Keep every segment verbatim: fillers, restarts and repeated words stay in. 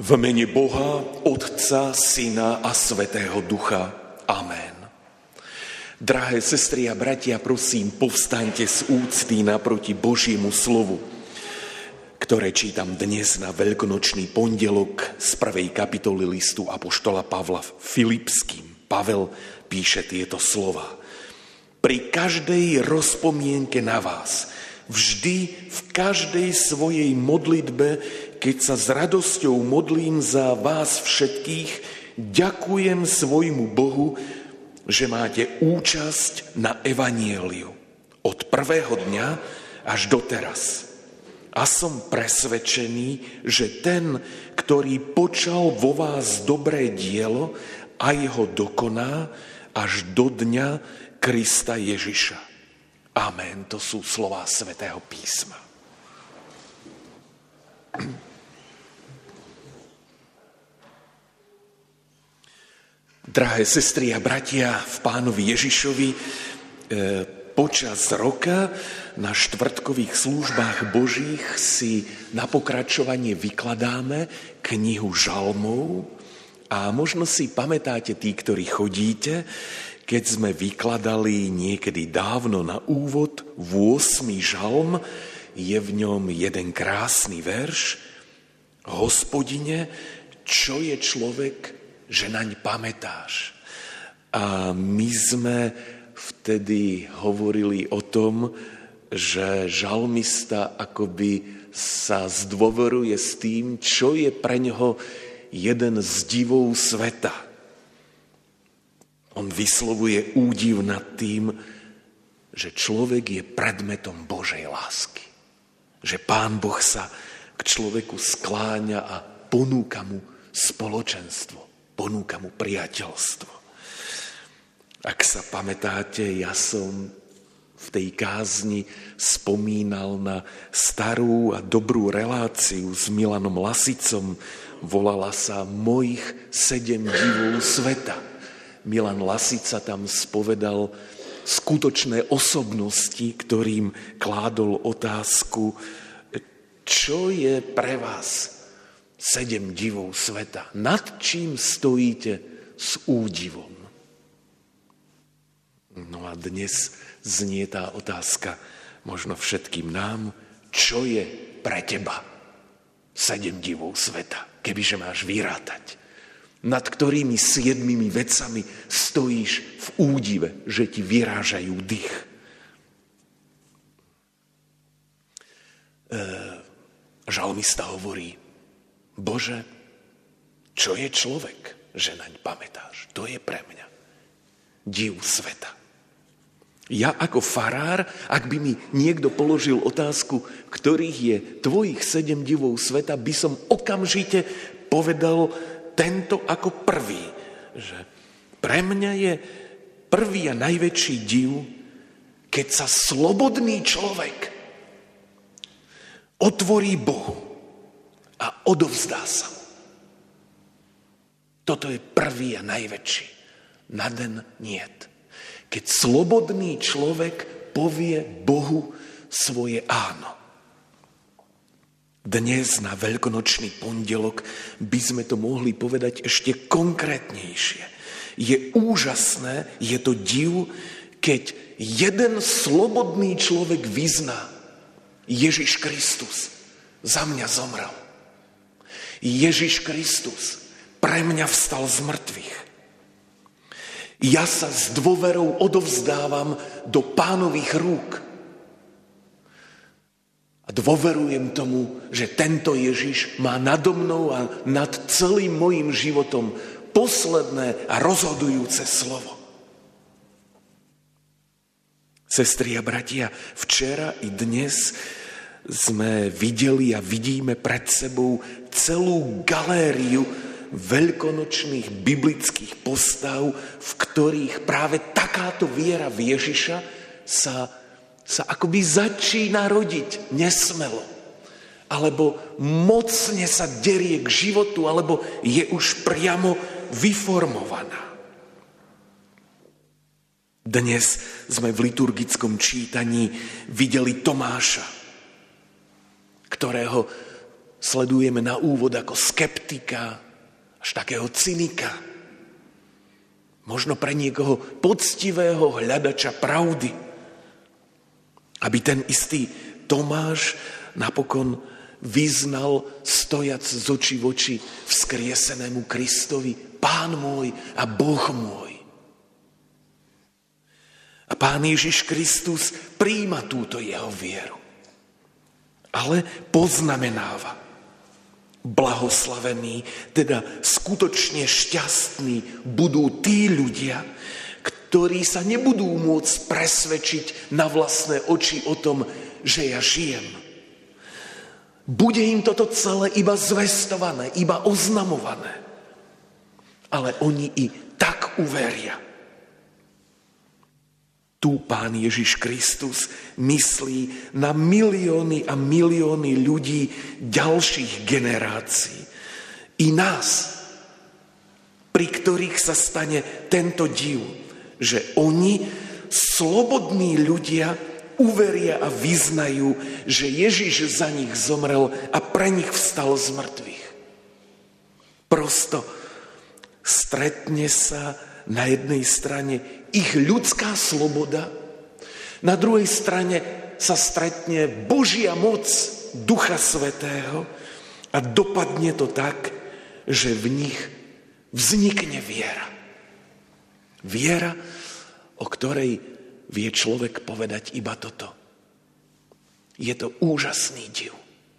V mene Boha, Otca, Syna a Svätého Ducha. Amen. Drahé sestry a bratia, prosím, povstaňte z úcty naproti Božiemu slovu, ktoré čítam dnes na veľkonočný pondelok z prvej kapitoly listu apoštola Pavla Filipským. Pavel píše tieto slova. Pri každej rozpomienke na vás, vždy v každej svojej modlitbe, keď sa s radosťou modlím za vás všetkých, ďakujem svojmu Bohu, že máte účasť na evanjeliu od prvého dňa až doteraz. A som presvedčený, že ten, ktorý počal vo vás dobré dielo, aj ho dokoná až do dňa Krista Ježiša. Amen. To sú slová Svätého písma. Drahé sestry a bratia v Pánovi Ježišovi, počas roka na štvrtkových službách Božích si na pokračovanie vykladáme knihu Žalmov a možno si pamätáte tí, ktorí chodíte, keď sme vykladali niekedy dávno na úvod ôsmy žalm, je v ňom jeden krásny verš. Hospodine, čo je človek, že naň pamätáš? A my sme vtedy hovorili o tom, že žalmista akoby sa zdôveruje s tým, čo je pre ňoho jeden z divov sveta. On vyslovuje údiv nad tým, že človek je predmetom Božej lásky. Že Pán Boh sa k človeku skláňa a ponúka mu spoločenstvo, ponúka mu priateľstvo. Ak sa pamätáte, ja som v tej kázni spomínal na starú a dobrú reláciu s Milanom Lasicom. Volala sa Mojich sedem divov sveta. Milan Lasica tam spovedal skutočné osobnosti, ktorým kládol otázku, čo je pre vás sedem divov sveta? Nad čím stojíte s údivom? No a dnes znie tá otázka možno všetkým nám, čo je pre teba sedem divov sveta, kebyže máš vyrátať? Nad ktorými siedmimi vecami stojíš v údive, že ti vyrážajú dých. E, žalmista hovorí, Bože, čo je človek, že naň pamätáš? To je pre mňa div sveta. Ja ako farár, ak by mi niekto položil otázku, ktorých je tvojich sedem divov sveta, by som okamžite povedal tento ako prvý, že pre mňa je prvý a najväčší div, keď sa slobodný človek otvorí Bohu a odovzdá sa. Toto je prvý a najväčší. Naden niet. Keď slobodný človek povie Bohu svoje áno. Dnes na veľkonočný pondelok by sme to mohli povedať ešte konkrétnejšie. Je úžasné, je to div, keď jeden slobodný človek vyzná, Ježiš Kristus za mňa zomrel. Ježiš Kristus pre mňa vstal z mŕtvych. Ja sa s dôverou odovzdávam do Pánových rúk. A dôverujem tomu, že tento Ježiš má nado mnou a nad celým mojím životom posledné a rozhodujúce slovo. Sestri a bratia, včera i dnes sme videli a vidíme pred sebou celú galériu veľkonočných biblických postav, v ktorých práve takáto viera v Ježiša sa sa akoby začína rodiť nesmelo, alebo mocne sa derie k životu, alebo je už priamo vyformovaná. Dnes sme v liturgickom čítaní videli Tomáša, ktorého sledujeme na úvod ako skeptika, až takého cynika. Možno pre niekoho poctivého hľadača pravdy. Aby ten istý Tomáš napokon vyznal, stojac z očí v oči vzkriesenému Kristovi: Pán môj a Boh môj. A Pán Ježiš Kristus prijíma túto jeho vieru. Ale poznamenáva: blahoslavení, teda skutočne šťastní budú tí ľudia, ktorí sa nebudú môcť presvedčiť na vlastné oči o tom, že ja žijem. Bude im toto celé iba zvestované, iba oznamované. Ale oni i tak uveria. Tu Pán Ježiš Kristus myslí na milióny a milióny ľudí ďalších generácií. I nás, pri ktorých sa stane tento div, že oni, slobodní ľudia, uveria a vyznajú, že Ježiš za nich zomrel a pre nich vstal z mŕtvych. Prosto stretne sa na jednej strane ich ľudská sloboda, na druhej strane sa stretne Božia moc Ducha Svätého a dopadne to tak, že v nich vznikne viera. Viera, o ktorej vie človek povedať iba toto: je to úžasný div.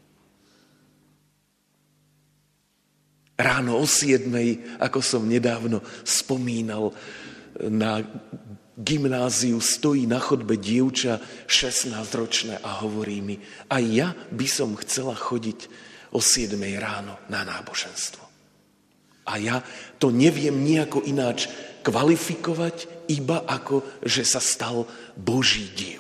Ráno o siedmej, ako som nedávno spomínal, na gymnáziu stojí na chodbe dievča šestnásťročné a hovorí mi: aj ja by som chcela chodiť o siedmej ráno na náboženstvo. A ja to neviem nejako ináč kvalifikovať, iba ako, že sa stal Boží div.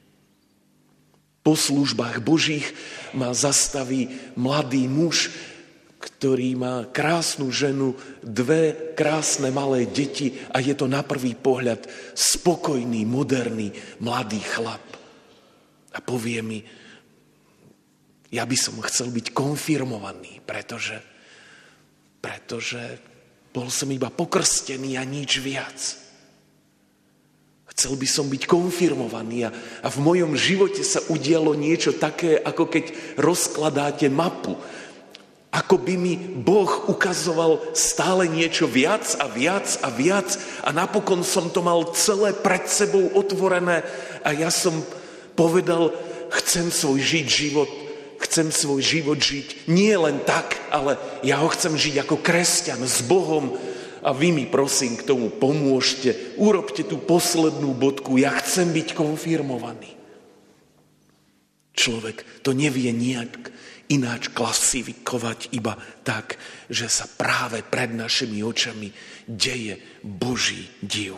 Po službách Božích ma zastaví mladý muž, ktorý má krásnu ženu, dve krásne malé deti a je to na prvý pohľad spokojný, moderný, mladý chlap. A povie mi: ja by som chcel byť konfirmovaný, pretože, pretože bol som iba pokrstený a nič viac. Chcel by som byť konfirmovaný a, a v mojom živote sa udialo niečo také, ako keď rozkladáte mapu. Ako by mi Boh ukazoval stále niečo viac a viac a viac a napokon som to mal celé pred sebou otvorené a ja som povedal: chcem svoj žiť život, chcem svoj život žiť nie len tak, ale ja ho chcem žiť ako kresťan s Bohom a vy mi prosím k tomu pomôžte, urobte tú poslednú bodku, ja chcem byť konfirmovaný. Človek to nevie nejak ináč klasifikovať iba tak, že sa práve pred našimi očami deje Boží div.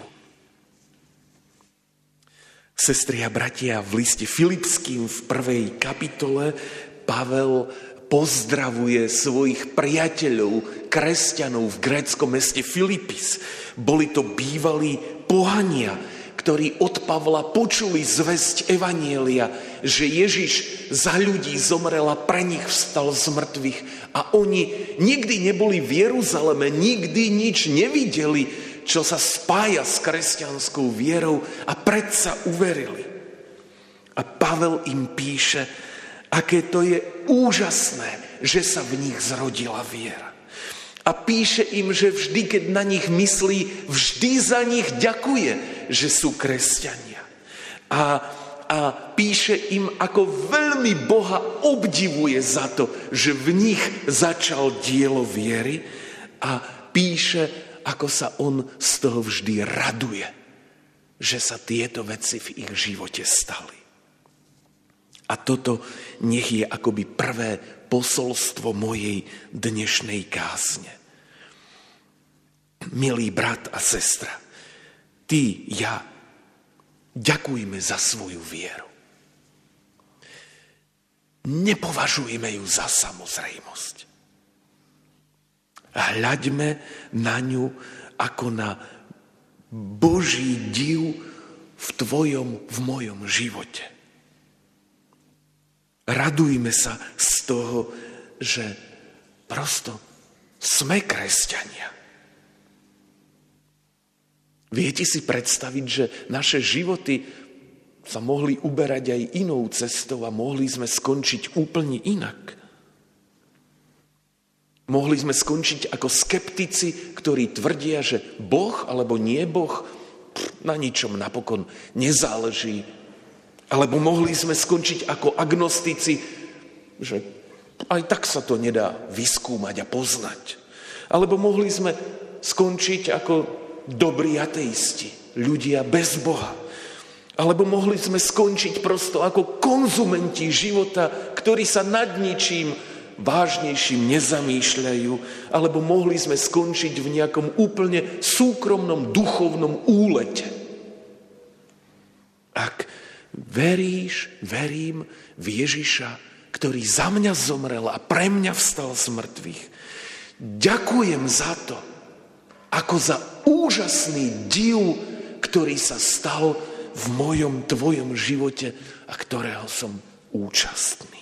Sestri a bratia, v liste Filipským v prvej kapitole Pavel pozdravuje svojich priateľov, kresťanov v gréckom meste Filipis. Boli to bývalí pohania, ktorí od Pavla počuli zvesť evanjelia, že Ježiš za ľudí zomrel a pre nich vstal z mŕtvych. A oni nikdy neboli v Jeruzaleme, nikdy nič nevideli, čo sa spája s kresťanskou vierou a predsa uverili. A Pavel im píše, aké to je úžasné, že sa v nich zrodila viera. A píše im, že vždy, keď na nich myslí, vždy za nich ďakuje, že sú kresťania. A, a píše im, ako veľmi Boha obdivuje za to, že v nich začal dielo viery a píše, ako sa on z toho vždy raduje, že sa tieto veci v ich živote stali. A toto nech je akoby prvé posolstvo mojej dnešnej kázne. Milý brat a sestra, ty, ja, ďakujme za svoju vieru. Nepovažujme ju za samozrejmosť. Hľaďme na ňu ako na Boží div v tvojom, v mojom živote. Radujme sa z toho, že prosto sme kresťania. Viete si predstaviť, že naše životy sa mohli uberať aj inou cestou a mohli sme skončiť úplne inak. Mohli sme skončiť ako skeptici, ktorí tvrdia, že Boh alebo nie Boh na ničom napokon nezáleží. Alebo mohli sme skončiť ako agnostici, že aj tak sa to nedá vyskúmať a poznať. Alebo mohli sme skončiť ako dobrí ateisti, ľudia bez Boha. Alebo mohli sme skončiť prosto ako konzumenti života, ktorí sa nad ničím vážnejším nezamýšľajú. Alebo mohli sme skončiť v nejakom úplne súkromnom duchovnom úlete. Ak veríš, verím v Ježiša, ktorý za mňa zomrel a pre mňa vstal z mŕtvych, ďakujem za to, ako za úžasný div, ktorý sa stal v mojom, tvojom živote a ktorého som účastný.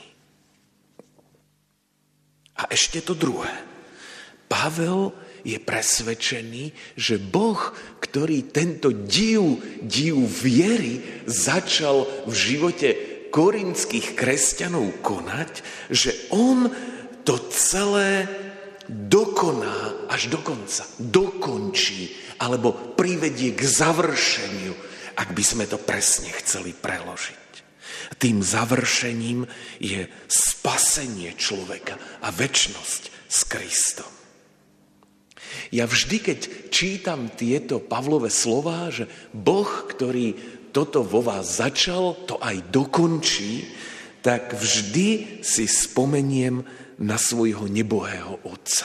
A ešte to druhé. Pavel je presvedčený, že Boh, ktorý tento div, div viery začal v živote korinských kresťanov konať, že on to celé dokoná až do konca, dokončí, alebo privedie k završeniu, ak by sme to presne chceli preložiť. Tým završením je spasenie človeka a večnosť s Kristom. Ja vždy, keď čítam tieto Pavlove slová, že Boh, ktorý toto vo vás začal, to aj dokončí, tak vždy si spomeniem na svojho nebohého Otca,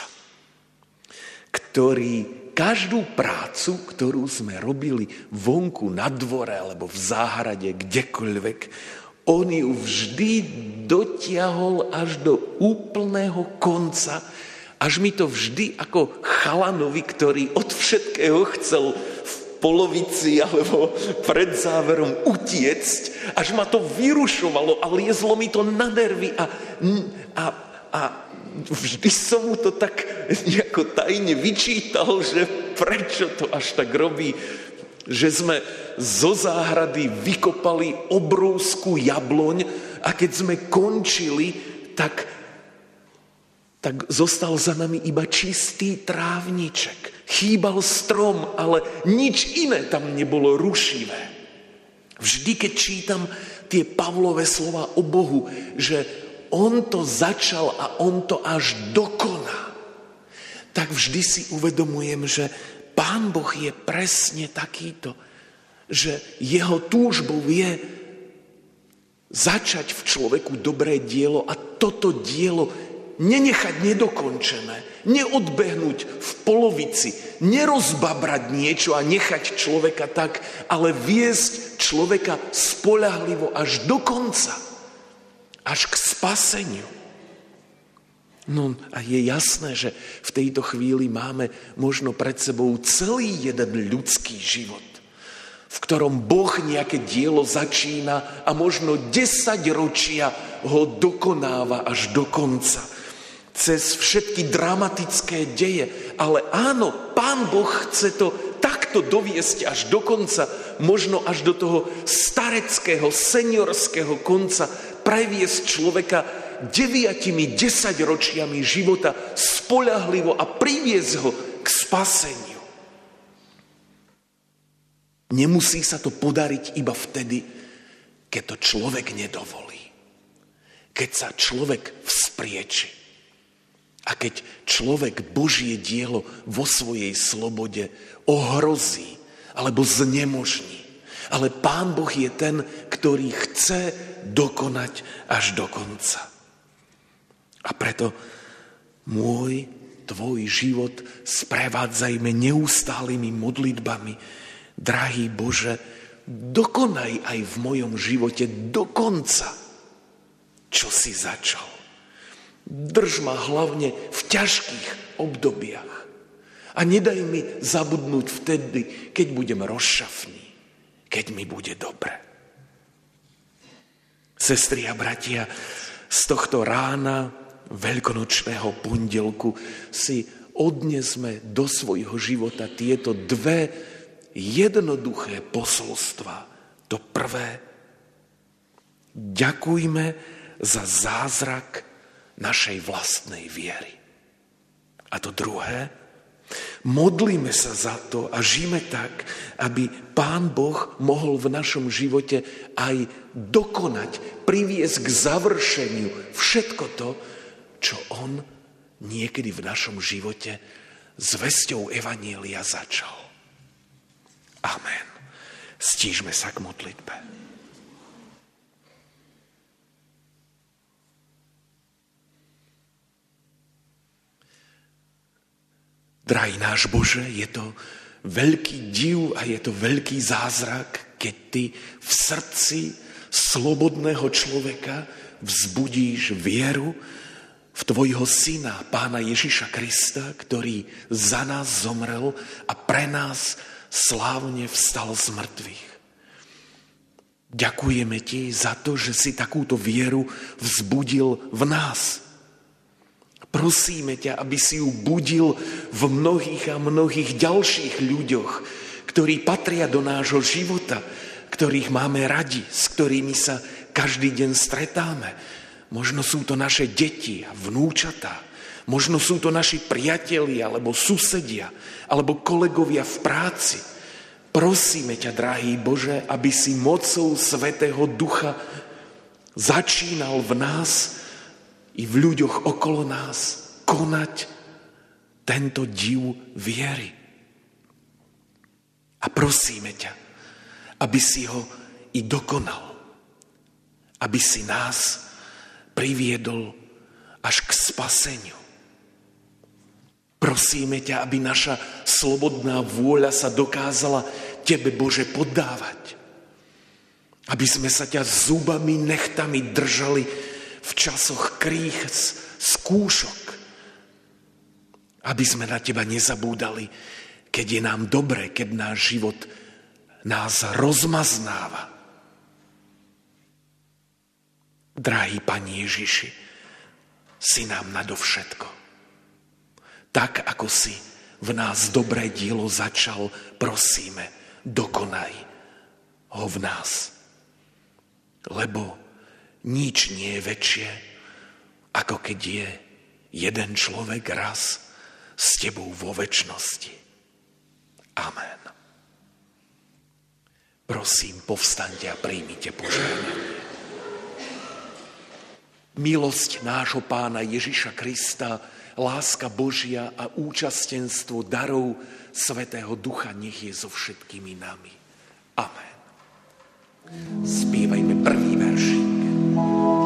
ktorý každú prácu, ktorú sme robili vonku na dvore alebo v záhrade, kdekoľvek, on ju vždy dotiahol až do úplného konca, až mi to vždy ako chalanovi, ktorý od všetkého chcel v polovici alebo pred záverom utiecť, až ma to vyrušovalo a liezlo mi to na nervy a, a, a vždy som mu to tak nejako tajne vyčítal, že prečo to až tak robí, že sme zo záhrady vykopali obrovskú jabloň a keď sme končili, tak, tak zostal za nami iba čistý trávniček. Chýbal strom, ale nič iné tam nebolo rušivé. Vždy, keď čítam tie Pavlové slova o Bohu, že on to začal a on to až dokoná, tak vždy si uvedomujem, že Pán Boh je presne takýto, že jeho túžbou je začať v človeku dobré dielo a toto dielo nenechať nedokončené, neodbehnúť v polovici, nerozbabrať niečo a nechať človeka tak, ale viesť človeka spoľahlivo až do konca, až k spaseniu. No a je jasné, že v tejto chvíli máme možno pred sebou celý jeden ľudský život, v ktorom Boh nejaké dielo začína a možno desaťročia ho dokonáva až do konca. Cez všetky dramatické deje. Ale áno, Pán Boh chce to takto doviesť až do konca, možno až do toho stareckého, seniorského konca, previesť človeka deviatimi desaťročiami života spoľahlivo a priviesť ho k spaseniu. Nemusí sa to podariť iba vtedy, keď to človek nedovolí. Keď sa človek vzprieči. A keď človek Božie dielo vo svojej slobode ohrozí alebo znemožní. Ale Pán Boh je ten, ktorý chce dokonať až do konca. A preto môj, tvoj život sprevádzajme neustálými modlitbami. Drahý Bože, dokonaj aj v mojom živote do konca, čo si začal. Drž ma hlavne v ťažkých obdobiach. A nedaj mi zabudnúť vtedy, keď budem rozšafný, keď mi bude dobre. Sestry a bratia, z tohto rána veľkonočného pondelku si odnesme do svojho života tieto dve jednoduché posolstva. To prvé, ďakujme za zázrak našej vlastnej viery. A to druhé, modlíme sa za to a žijeme tak, aby Pán Boh mohol v našom živote aj dokonať, priviesť k završeniu všetko to, čo On niekedy v našom živote zvesťou evanjelia začal. Amen. Stížme sa k modlitbe. Drahý náš Bože, je to veľký div a je to veľký zázrak, keď Ty v srdci slobodného človeka vzbudíš vieru v Tvojho Syna, Pána Ježiša Krista, ktorý za nás zomrel a pre nás slávne vstal z mŕtvych. Ďakujeme Ti za to, že si takúto vieru vzbudil v nás. Prosíme ťa, aby si ju budil v mnohých a mnohých ďalších ľuďoch, ktorí patria do nášho života, ktorých máme radi, s ktorými sa každý deň stretáme. Možno sú to naše deti a vnúčatá, možno sú to naši priatelia, alebo susedia, alebo kolegovia v práci. Prosíme ťa, drahý Bože, aby si mocou Svätého Ducha začínal v nás i v ľuďoch okolo nás konať tento div viery. A prosíme ťa, aby si ho i dokonal, aby si nás priviedol až k spaseniu. Prosíme ťa, aby naša slobodná vôľa sa dokázala Tebe, Bože, poddávať. Aby sme sa ťa zubami, nechtami držali v časoch kríz, skúšok. Aby sme na Teba nezabúdali, keď je nám dobre, keď náš život nás rozmaznáva. Drahý Pane Ježiši, si nám nadovšetko. Tak, ako si v nás dobré dielo začal, prosíme, dokonaj ho v nás. Lebo nič nie je väčšie, ako keď je jeden človek raz s Tebou vo večnosti. Amen. Prosím, povstaňte a príjmite požehnanie. Milosť nášho Pána Ježiša Krista, láska Božia a účastenstvo darov Svätého Ducha nech je so všetkými nami. Amen. Spívajme prvý veršík.